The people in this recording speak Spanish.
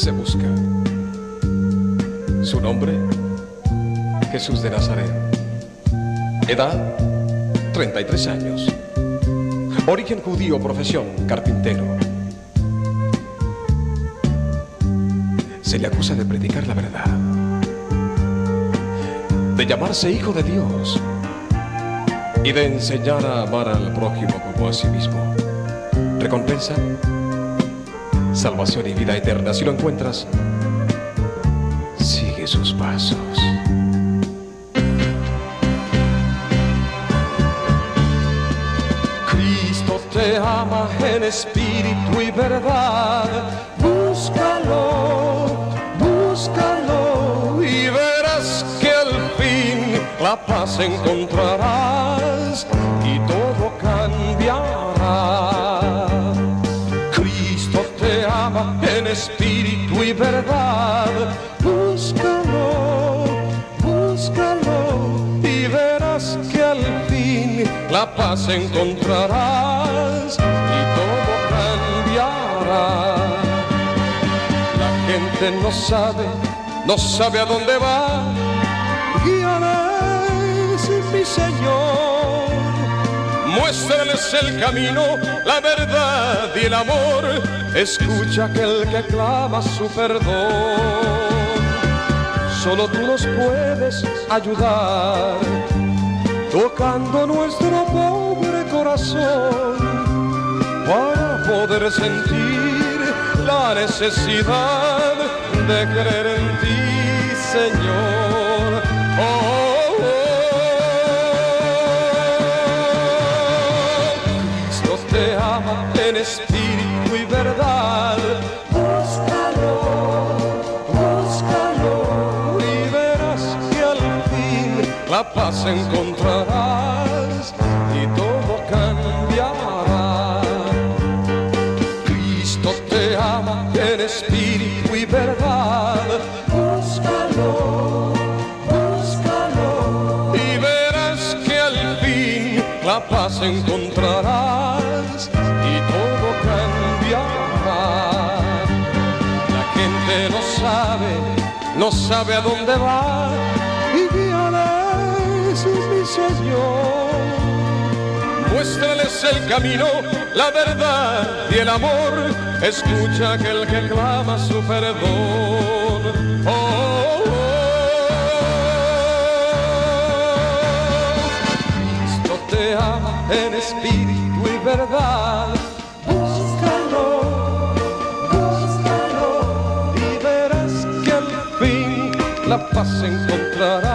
se busca. Su nombre, Jesús de Nazaret. Edad, 33 años. Origen judío, profesión, carpintero. Se le acusa de predicar la verdad, de llamarse hijo de Dios y de enseñar a amar al prójimo como a sí mismo. Recompensa, salvación y vida eterna. Si lo encuentras, sigue sus pasos. Cristo te ama en espíritu y verdad. Búscalo, búscalo y verás que al fin la paz encontrarás y todo cambiará. Cristo te ama en espíritu y verdad. Búscalo, búscalo y verás que al fin la paz encontrarás y todo cambiará. La gente no sabe a dónde va. Guíales, mi Señor. Muéstrales el camino, la verdad y el amor. Escucha aquel que clama su perdón. Solo tú nos puedes ayudar, tocando nuestro pobre corazón, para poder sentir la necesidad de creer en ti, Señor. Oh, oh, oh. Cristo te ama en espíritu y verdad. Búscalo, búscalo y verás que al fin la paz encontrarás y todo cambiará. Cristo te ama en espíritu y verdad. Búscalo, búscalo y verás que al fin la paz encontrarás y todo cambiará. La gente no sabe a dónde va, y guíales, mi Señor. Muéstrales el camino, la verdad y el amor. Escucha aquel que clama su perdón. Oh, oh, oh. Cristo te ama en espíritu y verdad. Búscalo, búscalo y verás que al fin la paz encontrarás.